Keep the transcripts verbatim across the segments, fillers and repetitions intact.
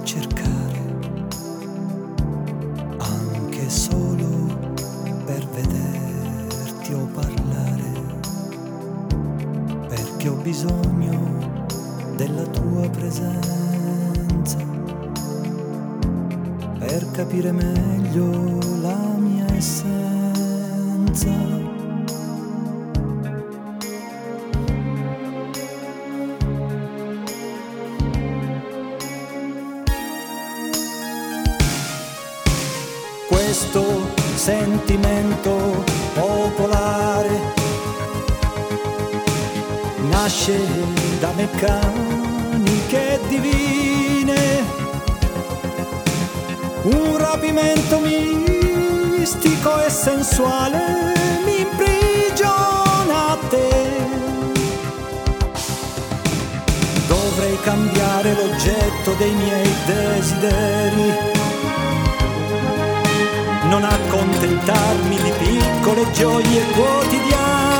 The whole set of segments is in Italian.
cercare, anche solo per vederti o parlare, perché ho bisogno della tua presenza, per capire meglio la mia essenza. Questo sentimento popolare nasce da meccaniche divine, un rapimento mistico e sensuale mi imprigiona a te. Dovrei cambiare l'oggetto dei miei desideri, non accontentarmi di piccole gioie quotidiane,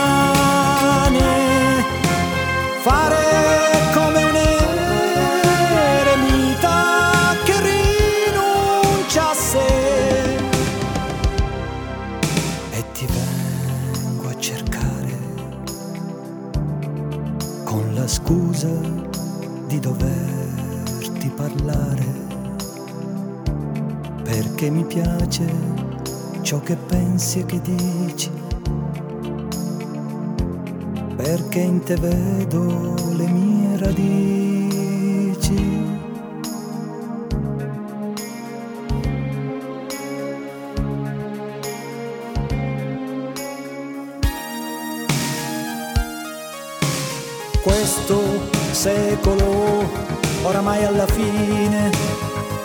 fare come un eremita che rinuncia a sé. E ti vengo a cercare con la scusa di doverti parlare, perché mi piace ciò che pensi e che dici, perché in te vedo le mie radici. Questo secolo oramai alla fine,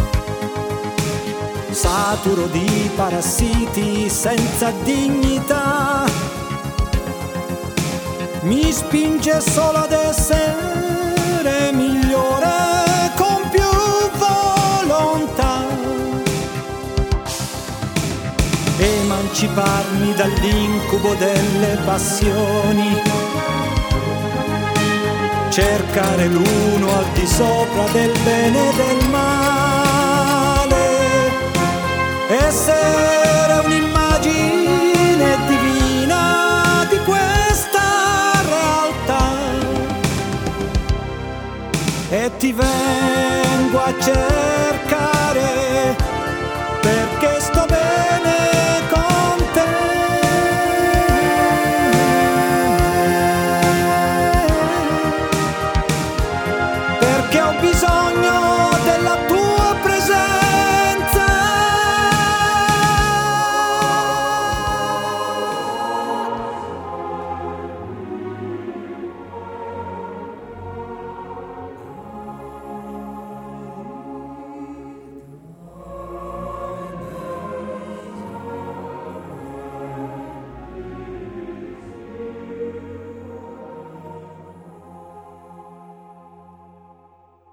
saturo di parassiti senza dignità, mi spinge solo ad essere migliore con più volontà, emanciparmi dall'incubo delle passioni, cercare l'uno al di sopra del bene e del male,